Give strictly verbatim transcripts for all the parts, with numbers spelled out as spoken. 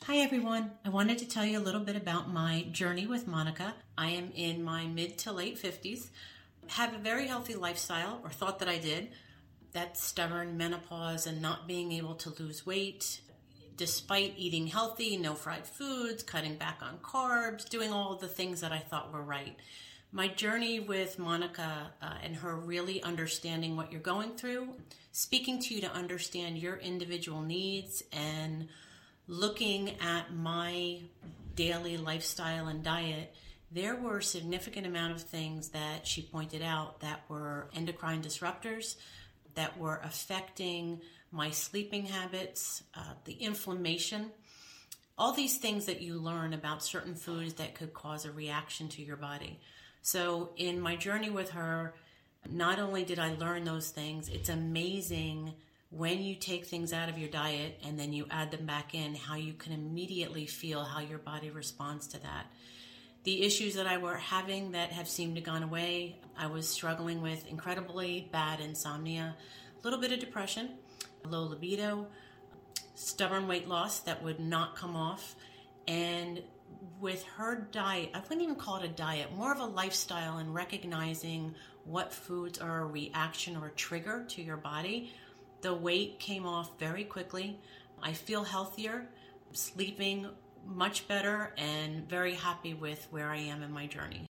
Hi everyone. I wanted to tell you a little bit about my journey with Monica. I am in my mid to late fifties, have a very healthy lifestyle, or thought that I did. That stubborn menopause and not being able to lose weight, despite eating healthy, no fried foods, cutting back on carbs, doing all of the things that I thought were right. My journey with Monica uh, and her really understanding what you're going through, speaking to you to understand your individual needs, and looking at my daily lifestyle and diet, there were a significant amount of things that she pointed out that were endocrine disruptors, that were affecting my sleeping habits, uh, the inflammation, all these things that you learn about certain foods that could cause a reaction to your body. So in my journey with her, not only did I learn those things, it's amazing when you take things out of your diet and then you add them back in, how you can immediately feel how your body responds to that. The issues that I were having that have seemed to gone away, I was struggling with incredibly bad insomnia, a little bit of depression, low libido, stubborn weight loss that would not come off. And with her diet, I wouldn't even call it a diet, more of a lifestyle, and recognizing what foods are a reaction or a trigger to your body, the weight came off very quickly. I feel healthier, sleeping much better, and very happy with where I am in my journey.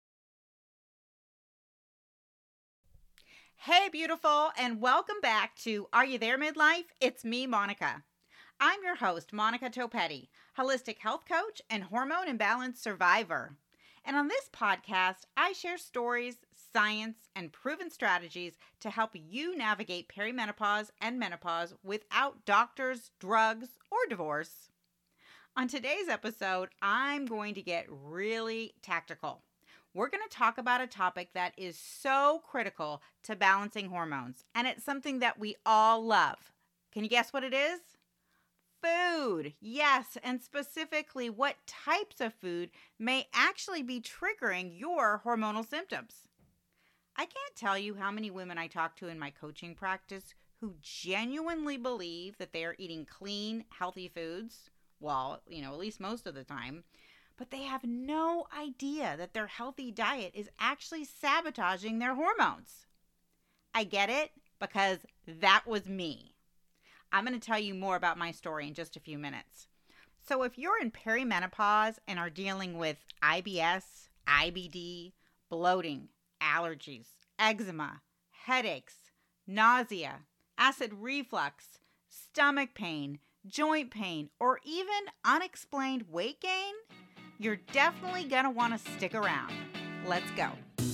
Hey, beautiful, and welcome back to Are You There, Midlife? It's me, Monica. I'm your host, Monica Topetti, holistic health coach and hormone imbalance survivor. And on this podcast, I share stories, science, and proven strategies to help you navigate perimenopause and menopause without doctors, drugs, or divorce. On today's episode, I'm going to get really tactical. We're going to talk about a topic that is so critical to balancing hormones, and it's something that we all love. Can you guess what it is? Food. Yes, and specifically what types of food may actually be triggering your hormonal symptoms. I can't tell you how many women I talk to in my coaching practice who genuinely believe that they are eating clean, healthy foods, well, you know, at least most of the time, but they have no idea that their healthy diet is actually sabotaging their hormones. I get it, because that was me. I'm going to tell you more about my story in just a few minutes. So if you're in perimenopause and are dealing with I B S, I B D, bloating, allergies, eczema, headaches, nausea, acid reflux, stomach pain, joint pain, or even unexplained weight gain, you're definitely going to want to stick around. Let's go.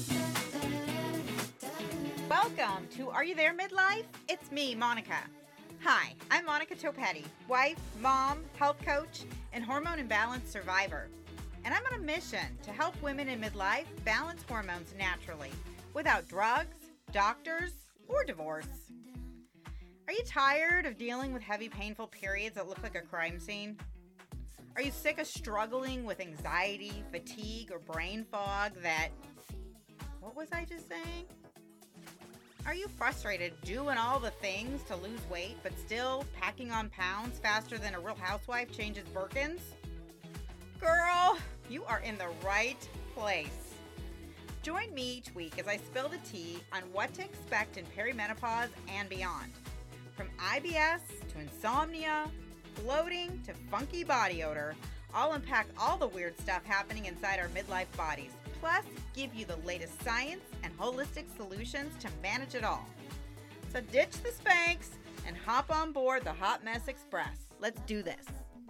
Welcome to Are You There, Midlife? It's me, Monica. Hi, I'm Monica Topetti, wife, mom, health coach, and hormone imbalance survivor. And I'm on a mission to help women in midlife balance hormones naturally without drugs, doctors, or divorce. Are you tired of dealing with heavy, painful periods that look like a crime scene? Are you sick of struggling with anxiety, fatigue, or brain fog that... What was I just saying? Are you frustrated doing all the things to lose weight, but still packing on pounds faster than a real housewife changes Birkins? Girl, you are in the right place. Join me each week as I spill the tea on what to expect in perimenopause and beyond. From I B S to insomnia, bloating to funky body odor, I'll unpack all the weird stuff happening inside our midlife bodies. Plus, give you the latest science and holistic solutions to manage it all. So ditch the Spanx and hop on board the Hot Mess Express. Let's do this.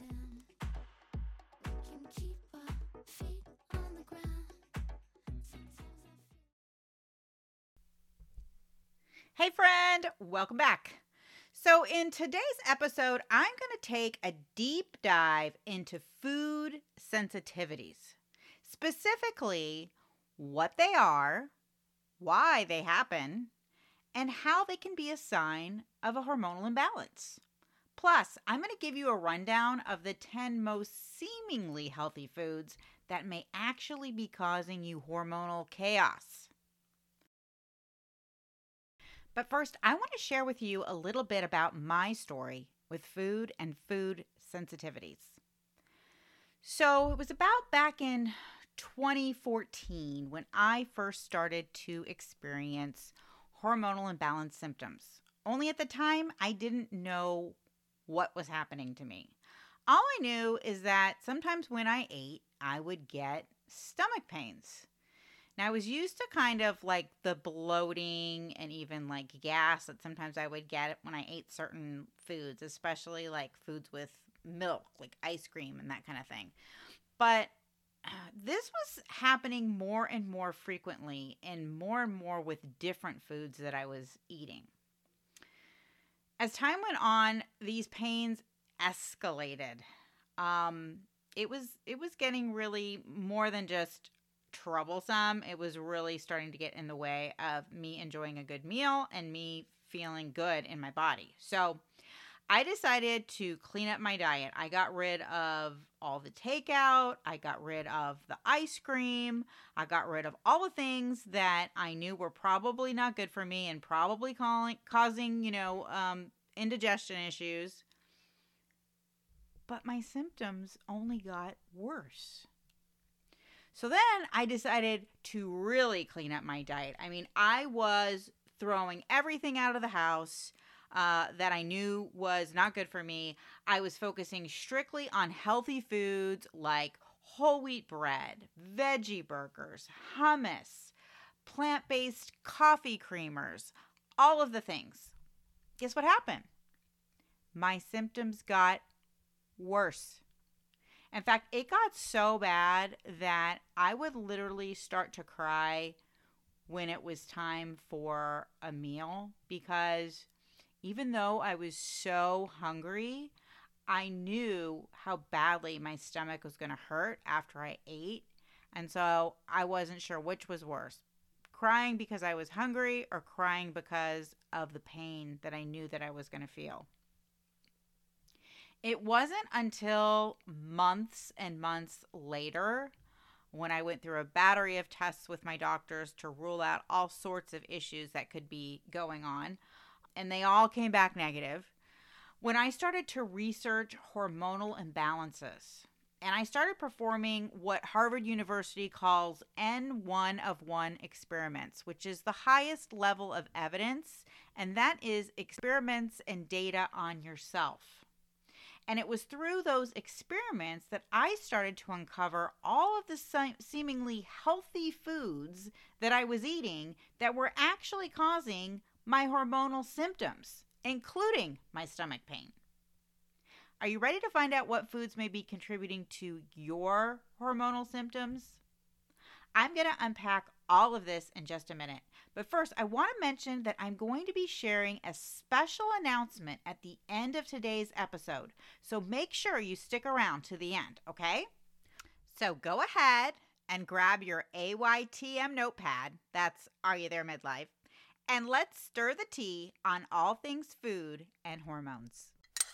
Hey friend, welcome back. So in today's episode, I'm going to take a deep dive into food sensitivities. Specifically, what they are, why they happen, and how they can be a sign of a hormonal imbalance. Plus, I'm going to give you a rundown of the ten most seemingly healthy foods that may actually be causing you hormonal chaos. But first, I want to share with you a little bit about my story with food and food sensitivities. So it was about back in twenty fourteen when I first started to experience hormonal imbalance symptoms. Only at the time, I didn't know what was happening to me. All I knew is that sometimes when I ate, I would get stomach pains. Now, I was used to kind of like the bloating and even like gas that sometimes I would get when I ate certain foods, especially like foods with milk, like ice cream and that kind of thing. But uh, this was happening more and more frequently and more and more with different foods that I was eating. As time went on, these pains escalated. Um, it was it was getting really more than just troublesome. It was really starting to get in the way of me enjoying a good meal and me feeling good in my body. So I decided to clean up my diet. I got rid of all the takeout. I got rid of the ice cream. I got rid of all the things that I knew were probably not good for me and probably calling, causing, you know, um, indigestion issues. But my symptoms only got worse. So then I decided to really clean up my diet. I mean, I was throwing everything out of the house uh, that I knew was not good for me. I was focusing strictly on healthy foods like whole wheat bread, veggie burgers, hummus, plant-based coffee creamers, all of the things. Guess what happened? My symptoms got worse. In fact, it got so bad that I would literally start to cry when it was time for a meal because even though I was so hungry, I knew how badly my stomach was going to hurt after I ate. And so I wasn't sure which was worse, crying because I was hungry or crying because of the pain that I knew that I was going to feel. It wasn't until months and months later when I went through a battery of tests with my doctors to rule out all sorts of issues that could be going on, and they all came back negative, when I started to research hormonal imbalances. And I started performing what Harvard University calls N one of one experiments, which is the highest level of evidence, and that is experiments and data on yourself. And it was through those experiments that I started to uncover all of the se- seemingly healthy foods that I was eating that were actually causing my hormonal symptoms, including my stomach pain. Are you ready to find out what foods may be contributing to your hormonal symptoms? I'm going to unpack all of this in just a minute. But first, I want to mention that I'm going to be sharing a special announcement at the end of today's episode. So make sure you stick around to the end, okay? So go ahead and grab your A Y T M notepad. That's Are You There Midlife? And let's stir the tea on all things food and hormones.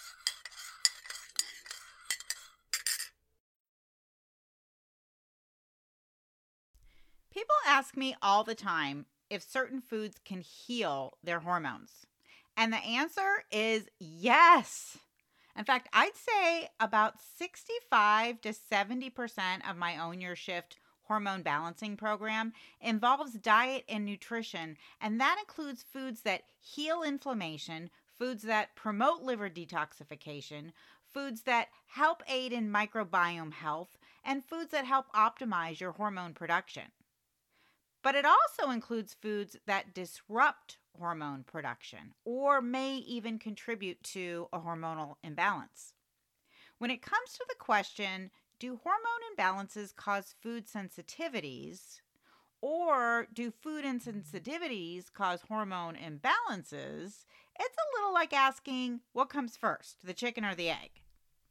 People ask me all the time if certain foods can heal their hormones. And the answer is yes. In fact, I'd say about sixty-five to seventy percent of my Own Your Shift hormone balancing program involves diet and nutrition, and that includes foods that heal inflammation, foods that promote liver detoxification, foods that help aid in microbiome health, and foods that help optimize your hormone production. But it also includes foods that disrupt hormone production or may even contribute to a hormonal imbalance. When it comes to the question, do hormone imbalances cause food sensitivities, or do food insensitivities cause hormone imbalances? It's a little like asking, what comes first, the chicken or the egg?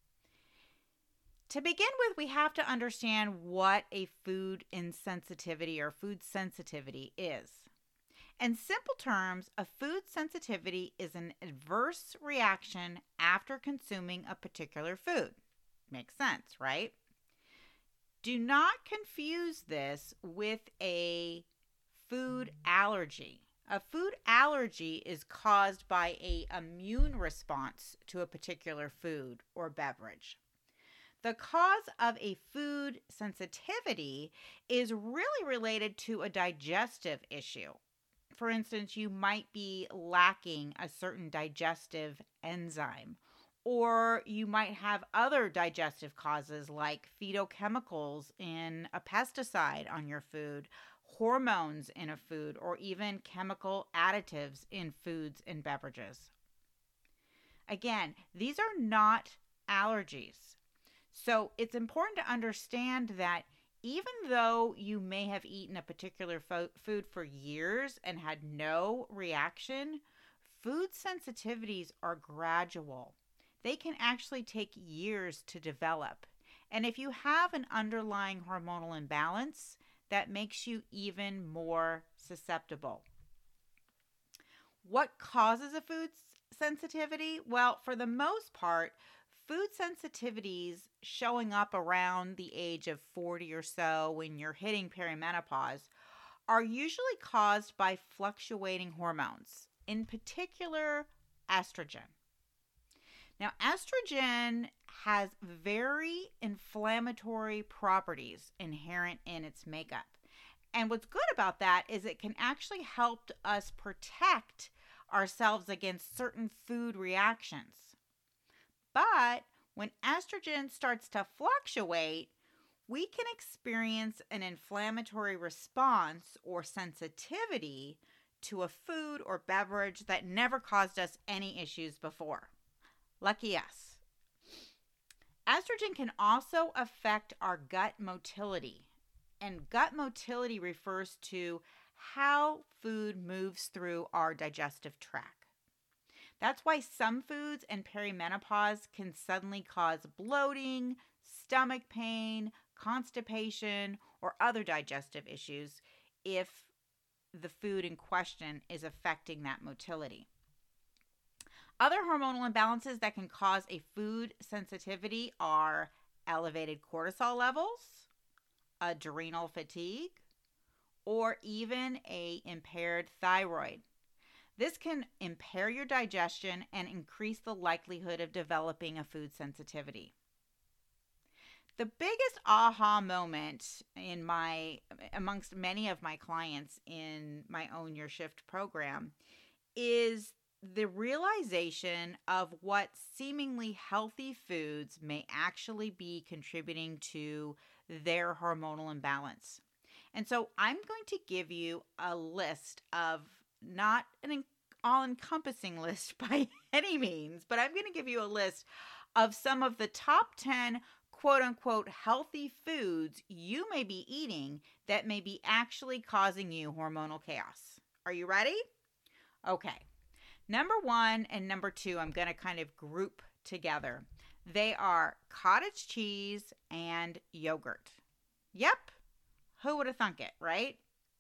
To begin with, we have to understand what a food insensitivity or food sensitivity is. In simple terms, a food sensitivity is an adverse reaction after consuming a particular food. Makes sense, right? Do not confuse this with a food allergy. A food allergy is caused by an immune response to a particular food or beverage. The cause of a food sensitivity is really related to a digestive issue. For instance, you might be lacking a certain digestive enzyme, or you might have other digestive causes like phytochemicals in a pesticide on your food, hormones in a food, or even chemical additives in foods and beverages. Again, these are not allergies. So it's important to understand that even though you may have eaten a particular fo- food for years and had no reaction, food sensitivities are gradual. They can actually take years to develop. And if you have an underlying hormonal imbalance, that makes you even more susceptible. What causes a food sensitivity? Well, for the most part, food sensitivities showing up around the age of forty or so when you're hitting perimenopause are usually caused by fluctuating hormones, in particular estrogen. Now, estrogen has very inflammatory properties inherent in its makeup. And what's good about that is it can actually help us protect ourselves against certain food reactions. But when estrogen starts to fluctuate, we can experience an inflammatory response or sensitivity to a food or beverage that never caused us any issues before. Lucky us. Estrogen can also affect our gut motility. And gut motility refers to how food moves through our digestive tract. That's why some foods in perimenopause can suddenly cause bloating, stomach pain, constipation, or other digestive issues if the food in question is affecting that motility. Other hormonal imbalances that can cause a food sensitivity are elevated cortisol levels, adrenal fatigue, or even a impaired thyroid. This can impair your digestion and increase the likelihood of developing a food sensitivity. The biggest aha moment in my amongst many of my clients in my Own Your Shift program is the realization of what seemingly healthy foods may actually be contributing to their hormonal imbalance. And so I'm going to give you a list of, not an all-encompassing list by any means, but I'm going to give you a list of some of the top ten quote-unquote healthy foods you may be eating that may be actually causing you hormonal chaos. Are you ready? Okay. Number one and number two, I'm going to kind of group together. They are cottage cheese and yogurt. Yep. Who would have thunk it, right?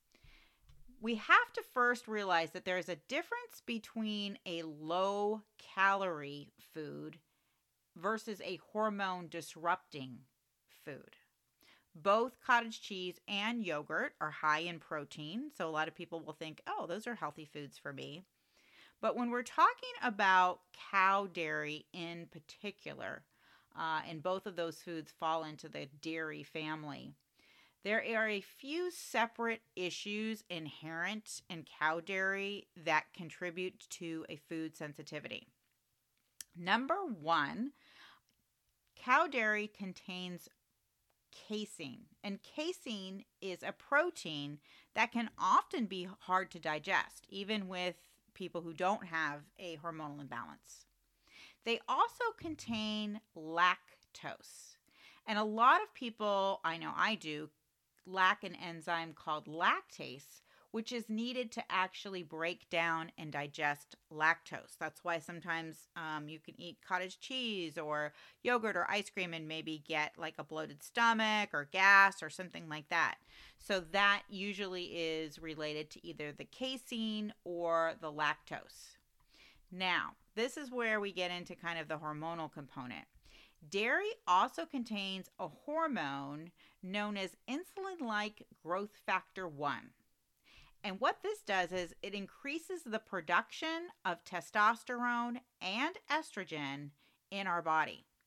We have to first realize that there is a difference between a low-calorie food versus a hormone-disrupting food. Both cottage cheese and yogurt are high in protein, so a lot of people will think, oh, those are healthy foods for me. But when we're talking about cow dairy in particular, uh, and both of those foods fall into the dairy family, there are a few separate issues inherent in cow dairy that contribute to a food sensitivity. Number one, cow dairy contains casein, and casein is a protein that can often be hard to digest, even with people who don't have a hormonal imbalance. They also contain lactose, and a lot of people, I know I do, lack an enzyme called lactase, which is needed to actually break down and digest lactose. That's why sometimes um, you can eat cottage cheese or yogurt or ice cream and maybe get like a bloated stomach or gas or something like that. So that usually is related to either the casein or the lactose. Now, this is where we get into kind of the hormonal component. Dairy also contains a hormone known as insulin-like growth factor one. And what this does is it increases the production of testosterone and estrogen in our body.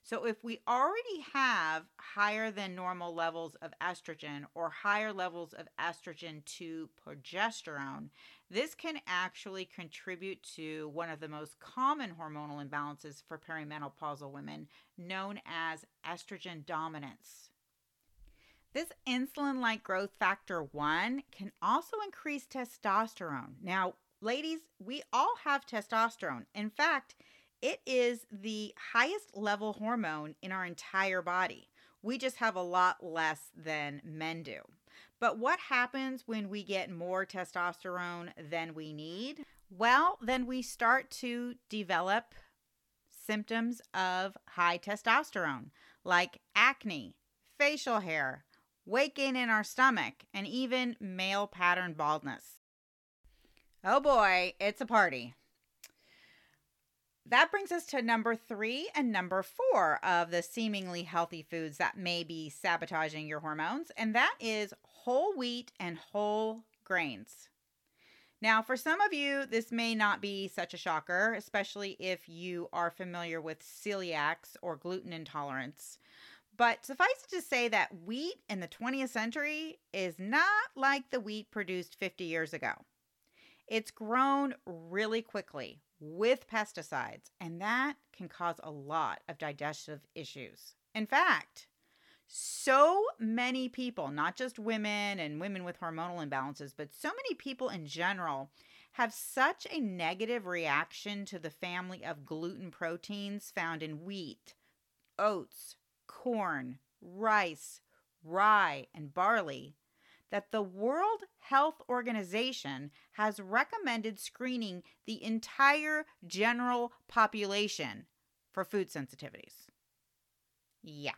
So if we already have higher than normal levels of estrogen or higher levels of estrogen to progesterone, this can actually contribute to one of the most common hormonal imbalances for perimenopausal women, known as estrogen dominance. This insulin-like growth factor one can also increase testosterone. Now, ladies, we all have testosterone. In fact, it is the highest level hormone in our entire body. We just have a lot less than men do. But what happens when we get more testosterone than we need? Well, then we start to develop symptoms of high testosterone, like acne, facial hair, weight gain in our stomach, and even male pattern baldness. Oh boy, it's a party. That brings us to number three and number four of the seemingly healthy foods that may be sabotaging your hormones, and that is whole wheat and whole grains. Now, for some of you, this may not be such a shocker, especially if you are familiar with celiacs or gluten intolerance. But suffice it to say that wheat in the twentieth century is not like the wheat produced fifty years ago. It's grown really quickly with pesticides, and that can cause a lot of digestive issues. In fact, so many people, not just women and women with hormonal imbalances, but so many people in general have such a negative reaction to the family of gluten proteins found in wheat, oats, corn, rice, rye, and barley that the World Health Organization has recommended screening the entire general population for food sensitivities. Yeah.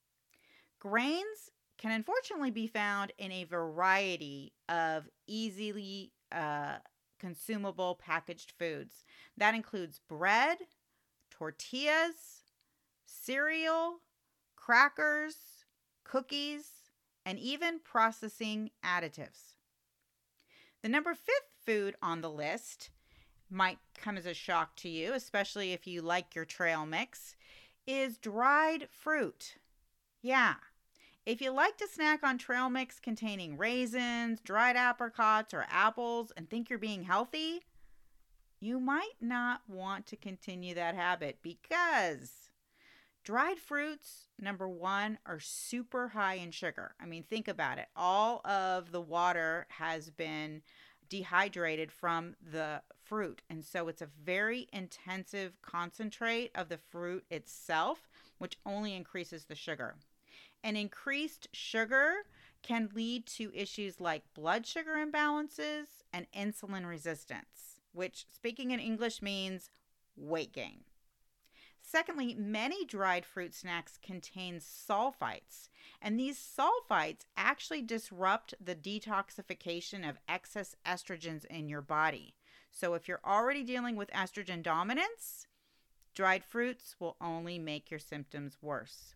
Grains can unfortunately be found in a variety of easily uh, consumable packaged foods. That includes bread, tortillas, cereal, crackers, cookies, and even processing additives. The number fifth food on the list might come as a shock to you, especially if you like your trail mix, is dried fruit. Yeah. If you like to snack on trail mix containing raisins, dried apricots, or apples and think you're being healthy, you might not want to continue that habit because dried fruits, number one, are super high in sugar. I mean, think about it. All of the water has been dehydrated from the fruit. And so it's a very intensive concentrate of the fruit itself, which only increases the sugar. And increased sugar can lead to issues like blood sugar imbalances and insulin resistance, which speaking in English means weight gain. Secondly, many dried fruit snacks contain sulfites, and these sulfites actually disrupt the detoxification of excess estrogens in your body. So if you're already dealing with estrogen dominance, dried fruits will only make your symptoms worse.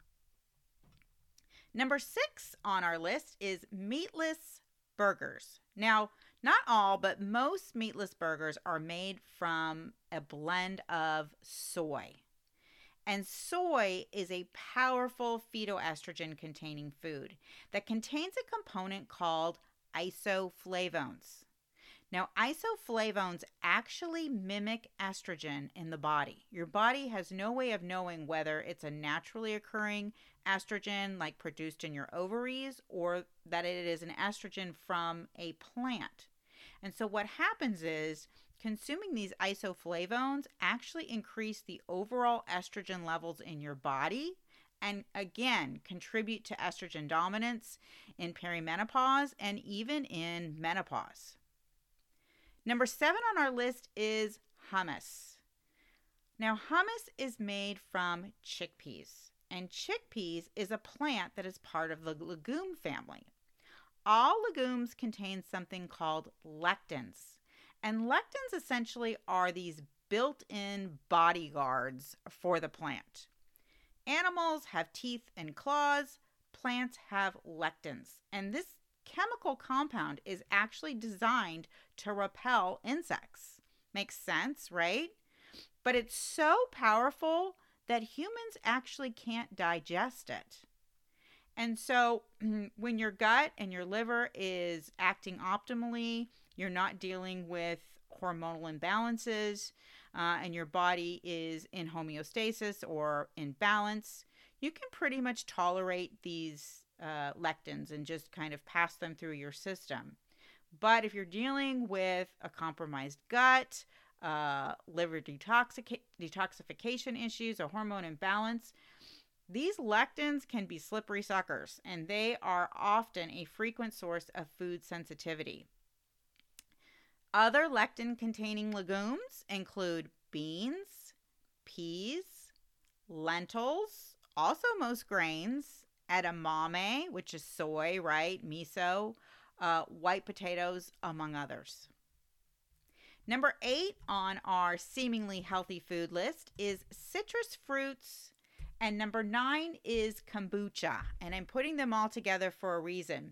Number six on our list is meatless burgers. Now, not all, but most meatless burgers are made from a blend of soy. And soy is a powerful phytoestrogen containing food that contains a component called isoflavones. Now, isoflavones actually mimic estrogen in the body. Your body has no way of knowing whether it's a naturally occurring estrogen like produced in your ovaries or that it is an estrogen from a plant. And so what happens is consuming these isoflavones actually increase the overall estrogen levels in your body and, again, contribute to estrogen dominance in perimenopause and even in menopause. Number seven on our list is hummus. Now, hummus is made from chickpeas, and chickpeas is a plant that is part of the legume family. All legumes contain something called lectins. And lectins essentially are these built-in bodyguards for the plant. Animals have teeth and claws. Plants have lectins. And this chemical compound is actually designed to repel insects. Makes sense, right? But it's so powerful that humans actually can't digest it. And so when your gut and your liver is acting optimally, you're not dealing with hormonal imbalances, uh, and your body is in homeostasis or in balance, you can pretty much tolerate these uh, lectins and just kind of pass them through your system. But if you're dealing with a compromised gut, uh, liver detoxic- detoxification issues, a hormone imbalance, these lectins can be slippery suckers, and they are often a frequent source of food sensitivity. Other lectin-containing legumes include beans, peas, lentils, also most grains, edamame, which is soy, right, miso, uh, white potatoes, among others. Number eight on our seemingly healthy food list is citrus fruits. And number nine is kombucha, and I'm putting them all together for a reason.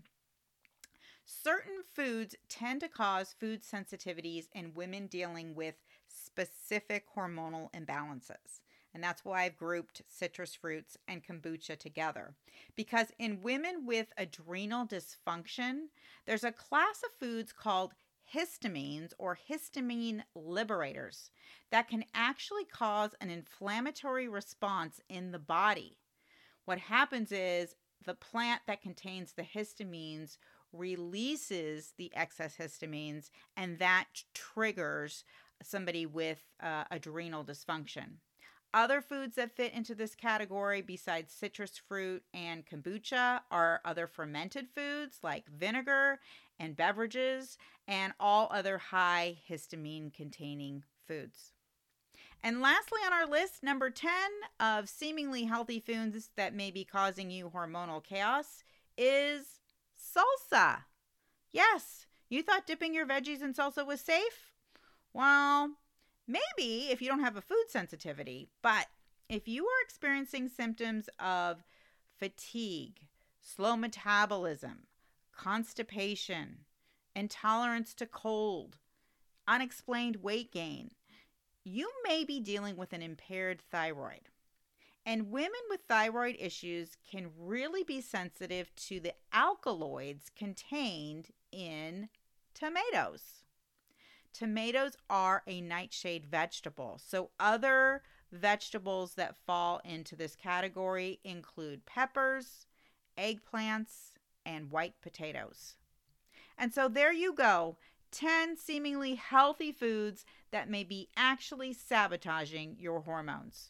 Certain foods tend to cause food sensitivities in women dealing with specific hormonal imbalances. And that's why I've grouped citrus fruits and kombucha together. Because in women with adrenal dysfunction, there's a class of foods called histamines or histamine liberators that can actually cause an inflammatory response in the body. What happens is the plant that contains the histamines releases the excess histamines, and that triggers somebody with uh, adrenal dysfunction. Other foods that fit into this category besides citrus fruit and kombucha are other fermented foods like vinegar and beverages and all other high histamine containing foods. And lastly on our list, number ten of seemingly healthy foods that may be causing you hormonal chaos is salsa. Yes, you thought dipping your veggies in salsa was safe? Well, maybe if you don't have a food sensitivity, but if you are experiencing symptoms of fatigue, slow metabolism, constipation, intolerance to cold, unexplained weight gain, you may be dealing with an impaired thyroid. And women with thyroid issues can really be sensitive to the alkaloids contained in tomatoes. Tomatoes are a nightshade vegetable. So other vegetables that fall into this category include peppers, eggplants, and white potatoes. And so there you go, ten seemingly healthy foods that may be actually sabotaging your hormones.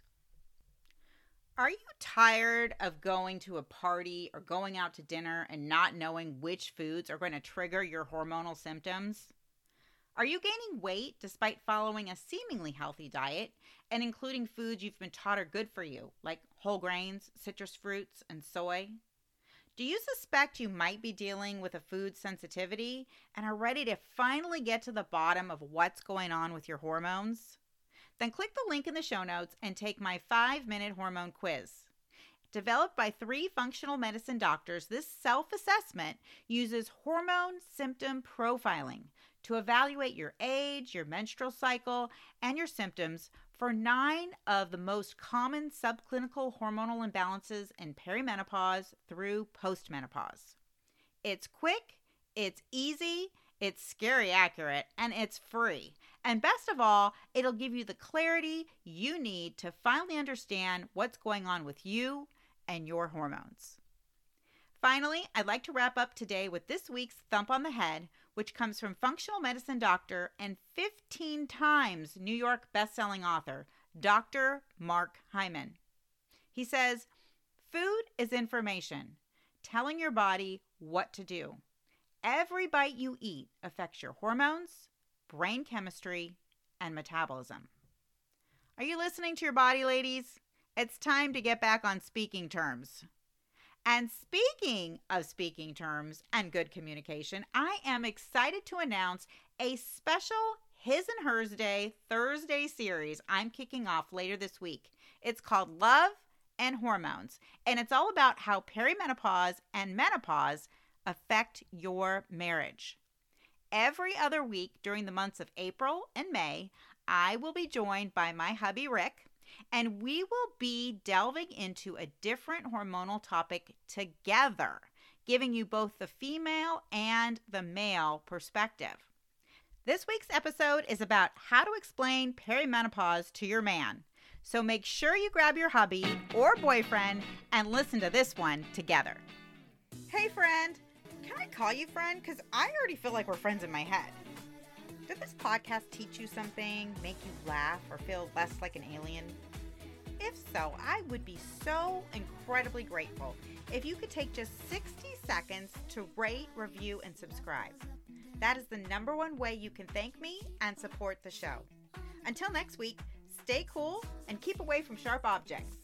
Are you tired of going to a party or going out to dinner and not knowing which foods are going to trigger your hormonal symptoms? Are you gaining weight despite following a seemingly healthy diet and including foods you've been taught are good for you, like whole grains, citrus fruits, and soy? Do you suspect you might be dealing with a food sensitivity and are ready to finally get to the bottom of what's going on with your hormones? Then click the link in the show notes and take my five-minute hormone quiz. Developed by three functional medicine doctors, this self-assessment uses hormone symptom profiling to evaluate your age, your menstrual cycle, and your symptoms for nine of the most common subclinical hormonal imbalances in perimenopause through postmenopause. It's quick, it's easy, it's scary accurate, and it's free. And best of all, it'll give you the clarity you need to finally understand what's going on with you and your hormones. Finally, I'd like to wrap up today with this week's Thump on the Head, which comes from functional medicine doctor and fifteen times New York bestselling author, Doctor Mark Hyman. He says, "Food is information, telling your body what to do. Every bite you eat affects your hormones, brain chemistry, and metabolism." Are you listening to your body, ladies? It's time to get back on speaking terms. And speaking of speaking terms and good communication, I am excited to announce a special His and Hers Day Thursday series I'm kicking off later this week. It's called Love and Hormones, and it's all about how perimenopause and menopause affect your marriage. Every other week during the months of April and May, I will be joined by my hubby, Rick, and we will be delving into a different hormonal topic together, giving you both the female and the male perspective. This week's episode is about how to explain perimenopause to your man. So make sure you grab your hubby or boyfriend and listen to this one together. Hey friend, can I call you friend? Because I already feel like we're friends in my head. Did this podcast teach you something, make you laugh, or feel less like an alien? If so, I would be so incredibly grateful if you could take just sixty seconds to rate, review, and subscribe. That is the number one way you can thank me and support the show. Until next week, stay cool and keep away from sharp objects.